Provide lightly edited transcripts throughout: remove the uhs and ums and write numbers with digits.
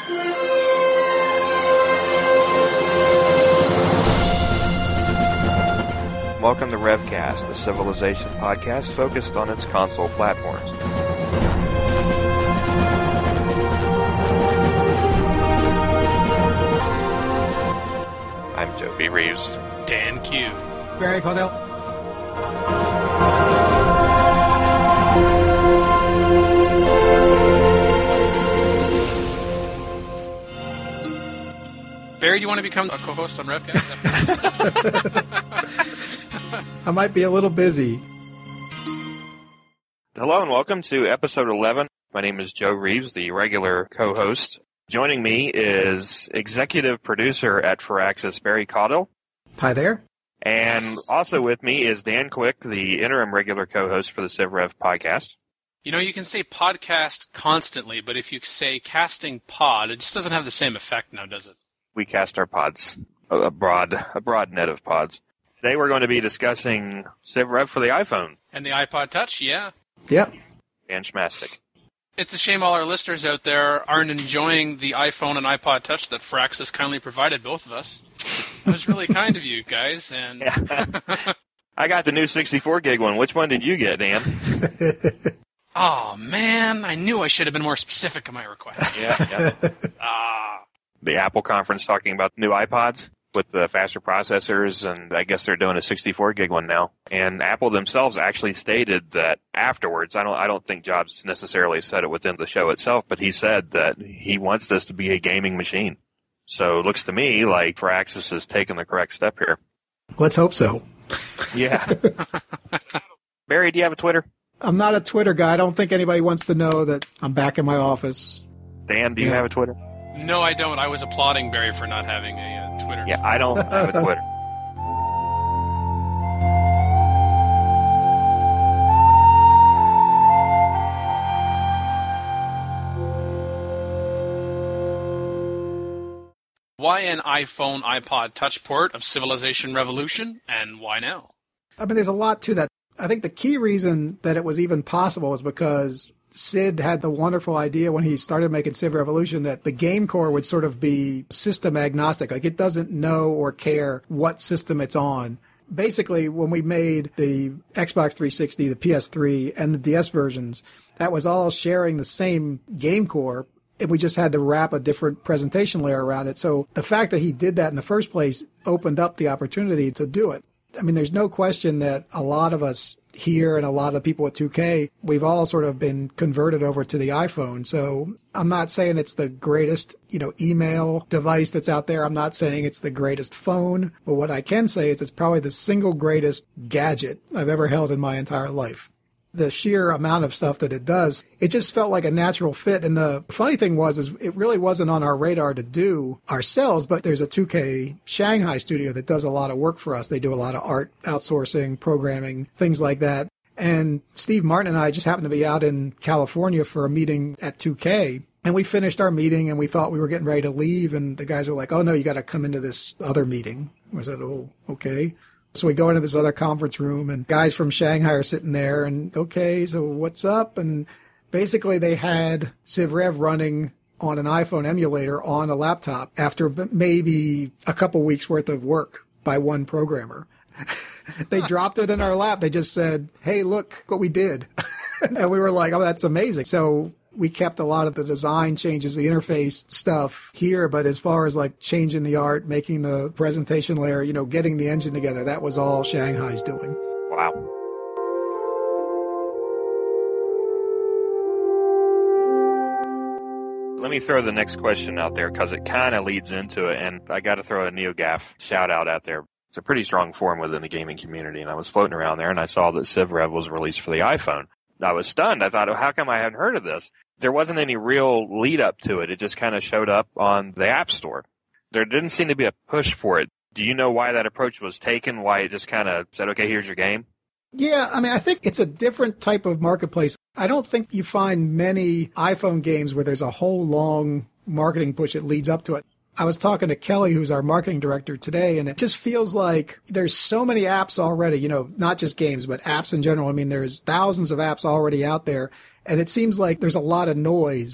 Welcome to RevCast, the Civilization podcast focused on its console platforms. I'm Joe B. Reeves. Dan Q. Barry Caudell. Barry, do you want to become a co-host on RevCast? I might be a little busy. Hello and welcome to episode 11. My name is Joe Reeves, the regular co-host. Joining me is executive producer at Firaxis, Barry Caudell. Hi there. And also with me is Dan Quick, the interim regular co-host for the CivRev podcast. You know, you can say podcast constantly, but if you say casting pod, it just doesn't have the same effect now, does it? We cast our pods, a broad net of pods. Today we're going to be discussing CivRev for the iPhone. And the iPod Touch, yeah. Yep. And Schmastic. It's a shame all our listeners out there aren't enjoying the iPhone and iPod Touch that Firaxis kindly provided both of us. It was really kind of you guys. And yeah. I got the new 64 gig one. Which one did you get, Dan? Oh, man. I knew I should have been more specific in my request. Yeah. The Apple conference talking about new iPods with the faster processors, and I guess they're doing a 64 gig one now. And Apple themselves actually stated that afterwards, I don't think Jobs necessarily said it within the show itself, but he said that he wants this to be a gaming machine. So it looks to me like Firaxis has taken the correct step here. Let's hope so. Yeah. Barry, do you have a Twitter? I'm not a Twitter guy. I don't think anybody wants to know that I'm back in my office. Dan, do you have a Twitter? No, I don't. I was applauding Barry for not having a Twitter. Yeah, I don't have a Twitter. Why an iPhone, iPod Touch port of Civilization Revolution, and why now? I mean, there's a lot to that. I think the key reason that it was even possible was because Sid had the wonderful idea when he started making Civ Revolution that the game core would sort of be system agnostic. Like, it doesn't know or care what system it's on. Basically, when we made the Xbox 360, the PS3, and the DS versions, that was all sharing the same game core, and we just had to wrap a different presentation layer around it. So the fact that he did that in the first place opened up the opportunity to do it. I mean, there's no question that a lot of us here and a lot of people at 2K, we've all sort of been converted over to the iPhone. So I'm not saying it's the greatest, email device that's out there. I'm not saying it's the greatest phone. But what I can say is it's probably the single greatest gadget I've ever held in my entire life. The sheer amount of stuff that it does, it just felt like a natural fit. And the funny thing is it really wasn't on our radar to do ourselves, but there's a 2K Shanghai studio that does a lot of work for us. They do a lot of art outsourcing, programming, things like that. And Steve Martin and I just happened to be out in California for a meeting at 2K. And we finished our meeting and we thought we were getting ready to leave. And the guys were like, oh, no, you got to come into this other meeting. I said, oh, okay. So we go into this other conference room, and guys from Shanghai are sitting there, and, okay, so what's up? And basically they had CivRev running on an iPhone emulator on a laptop after maybe a couple weeks' worth of work by one programmer. They dropped it in our lap. They just said, hey, look what we did. And we were like, oh, that's amazing. So we kept a lot of the design changes, the interface stuff here, but as far as like changing the art, making the presentation layer, getting the engine together, that was all Shanghai's doing. Wow. Let me throw the next question out there because it kind of leads into it, and I got to throw a NeoGAF shout out there. It's a pretty strong forum within the gaming community, and I was floating around there, and I saw that CivRev was released for the iPhone. I was stunned. I thought, oh, how come I hadn't heard of this? There wasn't any real lead up to it. It just kind of showed up on the App Store. There didn't seem to be a push for it. Do you know why that approach was taken? Why it just kind of said, okay, here's your game? Yeah, I mean, I think it's a different type of marketplace. I don't think you find many iPhone games where there's a whole long marketing push that leads up to it. I was talking to Kelly, who's our marketing director today, and it just feels like there's so many apps already, not just games, but apps in general. I mean, there's thousands of apps already out there, and it seems like there's a lot of noise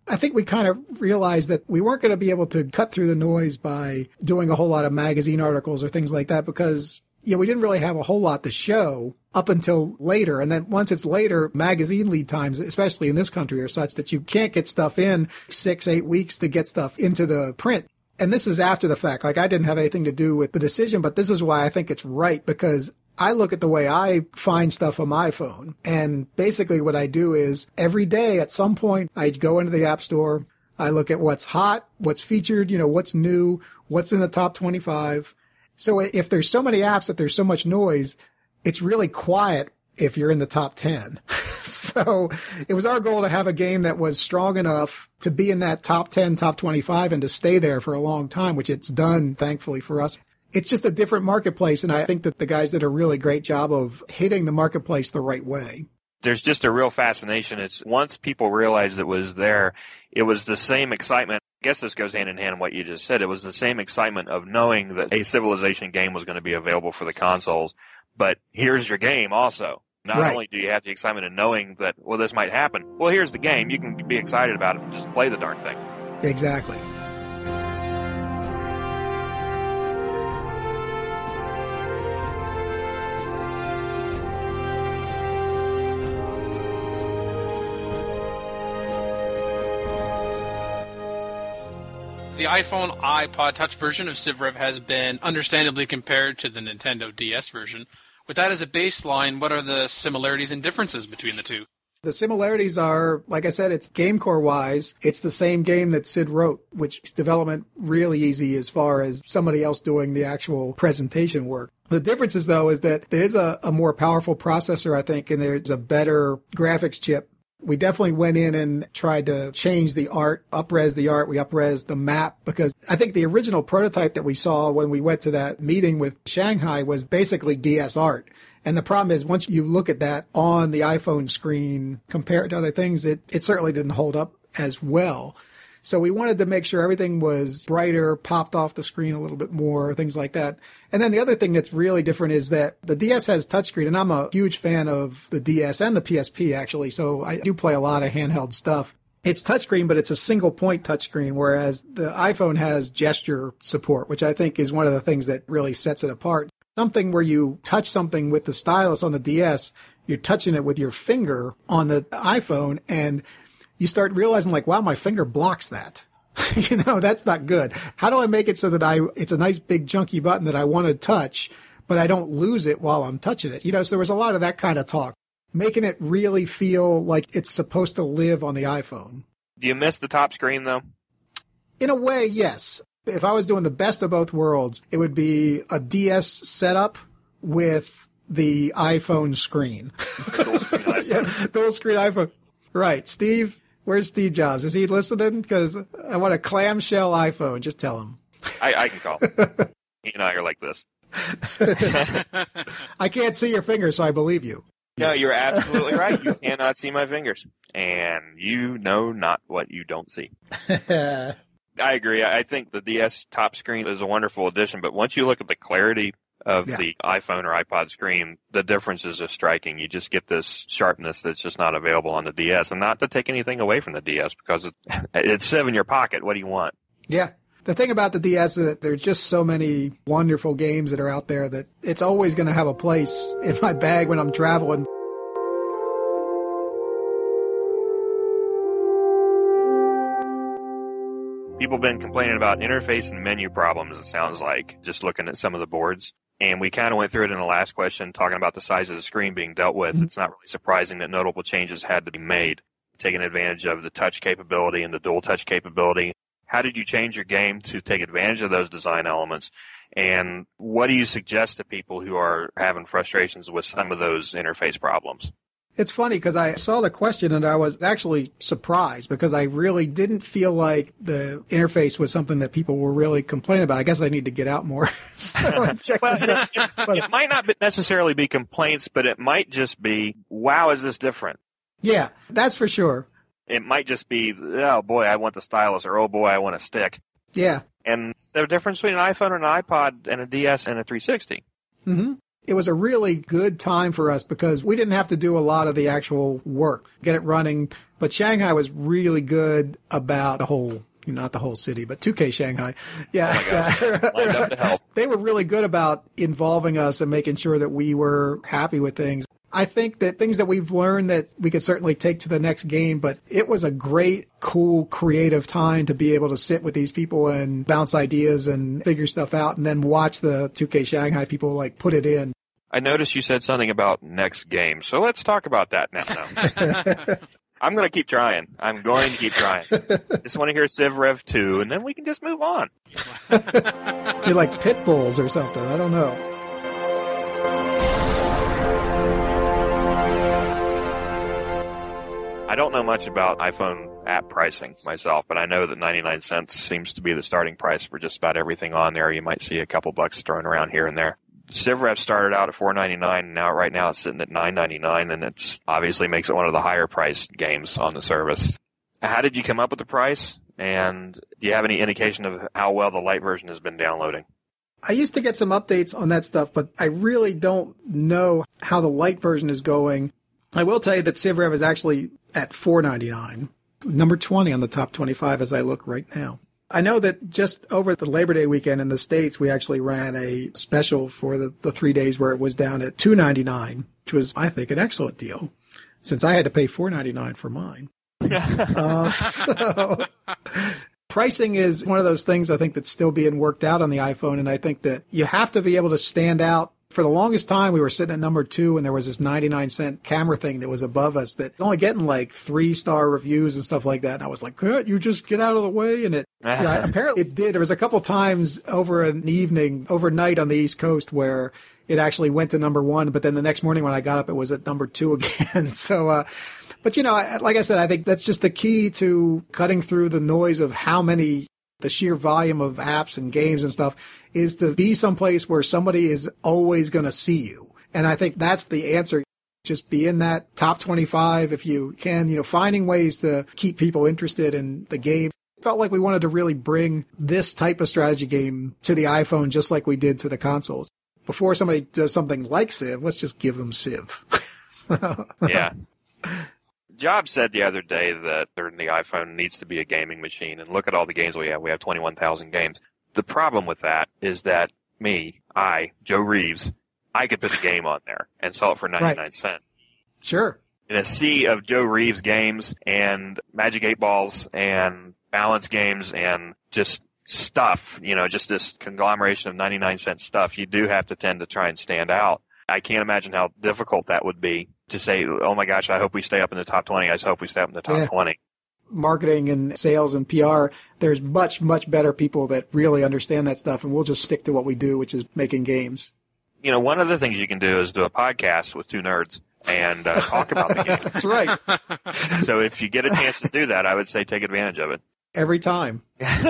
I think we kind of realized that we weren't going to be able to cut through the noise by doing a whole lot of magazine articles or things like that because, we didn't really have a whole lot to show up until later. And then once it's later, magazine lead times, especially in this country, are such that you can't get stuff in 6-8 weeks to get stuff into the print. And this is after the fact. Like, I didn't have anything to do with the decision, but this is why I think it's right, because I look at the way I find stuff on my phone. And basically what I do is every day at some point, I go into the App Store. I look at what's hot, what's featured, what's new, what's in the top 25. So if there's so many apps that there's so much noise, it's really quiet if you're in the top 10. So it was our goal to have a game that was strong enough to be in that top 10, top 25, and to stay there for a long time, which it's done, thankfully, for us. It's just a different marketplace, and I think that the guys did a really great job of hitting the marketplace the right way. There's just a real fascination. It's once people realized it was there, it was the same excitement. I guess this goes hand in hand with what you just said. It was the same excitement of knowing that a Civilization game was going to be available for the consoles, but here's your game also. Not only do you have the excitement of knowing that, well, this might happen, well, here's the game. You can be excited about it and just play the darn thing. Exactly. The iPhone iPod Touch version of CivRev has been understandably compared to the Nintendo DS version. With that as a baseline, what are the similarities and differences between the two? The similarities are, like I said, it's GameCore-wise, it's the same game that Sid wrote, which makes development really easy as far as somebody else doing the actual presentation work. The differences, though, is that there is a more powerful processor, I think, and there's a better graphics chip. We definitely went in and tried to change the art, up-res the art, we up-res the map, because I think the original prototype that we saw when we went to that meeting with Shanghai was basically DS art. And the problem is, once you look at that on the iPhone screen compared to other things, it certainly didn't hold up as well. So we wanted to make sure everything was brighter, popped off the screen a little bit more, things like that. And then the other thing that's really different is that the DS has touchscreen, and I'm a huge fan of the DS and the PSP, actually, so I do play a lot of handheld stuff. It's touchscreen, but it's a single-point touchscreen, whereas the iPhone has gesture support, which I think is one of the things that really sets it apart. Something where you touch something with the stylus on the DS, you're touching it with your finger on the iPhone, and you start realizing, like, wow, my finger blocks that. That's not good. How do I make it so that it's a nice big chunky button that I want to touch, but I don't lose it while I'm touching it? So there was a lot of that kind of talk, making it really feel like it's supposed to live on the iPhone. Do you miss the top screen, though? In a way, yes. If I was doing the best of both worlds, it would be a DS setup with the iPhone screen. Dual screen iPhone. Right. Steve? Where's Steve Jobs? Is he listening? Because I want a clamshell iPhone. Just tell him. I can call. He and I are like this. I can't see your fingers, so I believe you. No, you're absolutely right. You cannot see my fingers. And you know not what you don't see. I agree. I think the DS top screen is a wonderful addition, but once you look at the clarity of the iPhone or iPod screen, the differences are striking. You just get this sharpness that's just not available on the DS. And not to take anything away from the DS, because it's Civ in your pocket. What do you want? Yeah. The thing about the DS is that there's just so many wonderful games that are out there that it's always going to have a place in my bag when I'm traveling. People have been complaining about interface and menu problems, it sounds like, just looking at some of the boards. And we kind of went through it in the last question, talking about the size of the screen being dealt with. Mm-hmm. It's not really surprising that notable changes had to be made, taking advantage of the touch capability and the dual touch capability. How did you change your game to take advantage of those design elements? And what do you suggest to people who are having frustrations with some of those interface problems? It's funny because I saw the question and I was actually surprised because I really didn't feel like the interface was something that people were really complaining about. I guess I need to get out more. It might not necessarily be complaints, but it might just be, wow, is this different? Yeah, that's for sure. It might just be, oh boy, I want the stylus, or oh boy, I want a stick. Yeah. And the difference between an iPhone and an iPod and a DS and a 360. Mm-hmm. It was a really good time for us because we didn't have to do a lot of the actual work, get it running. But Shanghai was really good about the whole, not the whole city, but 2K Shanghai. Yeah. Oh lined up to help. They were really good about involving us and making sure that we were happy with things. I think that things that we've learned that we could certainly take to the next game, but it was a great, cool, creative time to be able to sit with these people and bounce ideas and figure stuff out and then watch the 2K Shanghai people like put it in. I noticed you said something about next game, so let's talk about that now. I'm going to keep trying. I'm going to keep trying. Just want to hear Civ Rev 2, and then we can just move on. You're like pit bulls or something. I don't know. I don't know much about iPhone app pricing myself, but I know that 99 cents seems to be the starting price for just about everything on there. You might see a couple bucks thrown around here and there. Civ Rev started out at $4.99, and right now it's sitting at $9.99, and it's obviously makes it one of the higher priced games on the service. How did you come up with the price? And do you have any indication of how well the light version has been downloading? I used to get some updates on that stuff, but I really don't know how the light version is going. I will tell you that Civ Rev is actually at $4.99, number 20 on the top 25 as I look right now. I know that just over the Labor Day weekend in the States, we actually ran a special for the 3 days where it was down at $2.99, which was, I think, an excellent deal, since I had to pay $4.99 for mine. So pricing is one of those things I think that's still being worked out on the iPhone, and I think that you have to be able to stand out. For the longest time, we were sitting at number 2, and there was this 99-cent camera thing that was above us that only getting like 3-star reviews and stuff like that. And I was like, "Could you just get out of the way?" And apparently it did. There was a couple times over an evening, overnight on the East Coast where it actually went to number 1, but then the next morning when I got up, it was at number 2 again. So, but like I said, I think that's just the key to cutting through the noise of the sheer volume of apps and games and stuff is to be someplace where somebody is always going to see you. And I think that's the answer. Just be in that top 25 if you can, finding ways to keep people interested in the game. Felt like we wanted to really bring this type of strategy game to the iPhone just like we did to the consoles. Before somebody does something like Civ, let's just give them Civ. Yeah. Jobs said the other day that the iPhone needs to be a gaming machine, and look at all the games we have. We have 21,000 games. The problem with that is that Joe Reeves, I could put a game on there and sell it for 99 cents. Sure. In a sea of Joe Reeves games and Magic 8 Balls and balance games and just stuff, just this conglomeration of 99-cent stuff, you do have to tend to try and stand out. I can't imagine how difficult that would be to say, oh my gosh, I hope we stay up in the top 20. I just hope we stay up in the top 20. Marketing and sales and PR, there's much, much better people that really understand that stuff, and we'll just stick to what we do, which is making games. One of the things you can do is do a podcast with two nerds and talk about the game. That's right. So if you get a chance to do that, I would say take advantage of it. Every time.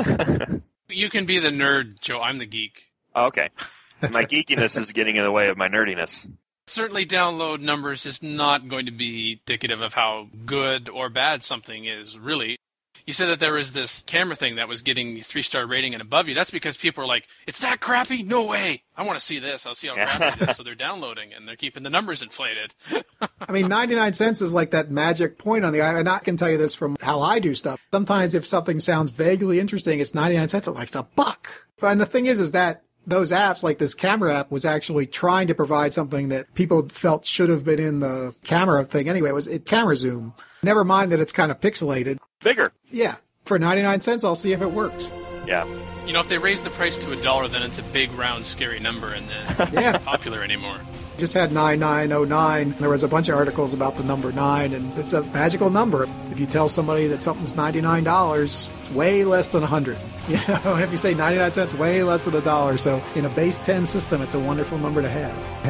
You can be the nerd, Joe. I'm the geek. Okay. My geekiness is getting in the way of my nerdiness. Certainly download numbers is not going to be indicative of how good or bad something is, really. You said that there was this camera thing that was getting 3-star rating and above you. That's because people are like, it's that crappy? No way. I want to see this. I'll see how crappy it is. So they're downloading, and they're keeping the numbers inflated. 99 cents is like that magic point on the iPhone. And I can tell you this from how I do stuff. Sometimes if something sounds vaguely interesting, it's 99 cents. It's like, it's a buck. And the thing is that those apps, like this camera app, was actually trying to provide something that people felt should have been in the camera thing anyway. It was camera zoom. Never mind that it's kind of pixelated. Bigger. Yeah. For 99 cents, I'll see if it works. Yeah. If they raise the price to $1, then it's a big, round, scary number, and then it's not popular anymore. Just had 9909. There was a bunch of articles about the number 9, and it's a magical number. If you tell somebody that something's $99, it's way less than 100. And if you say 99 cents, way less than $1. So in a base 10 system, it's a wonderful number to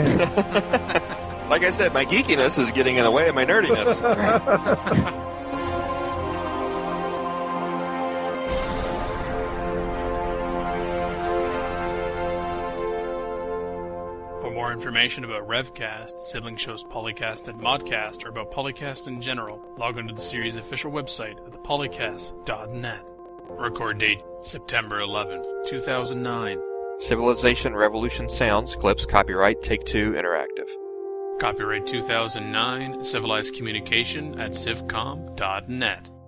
have. Like I said, my geekiness is getting in the way of my nerdiness. For more information about Revcast, Sibling Shows Polycast, and Modcast, or about Polycast in general, log on to the series' official website at thepolycast.net. Record date, September 11th, 2009. Civilization Revolution Sounds clips copyright Take-Two Interactive. Copyright 2009, Civilized Communication at civcom.net.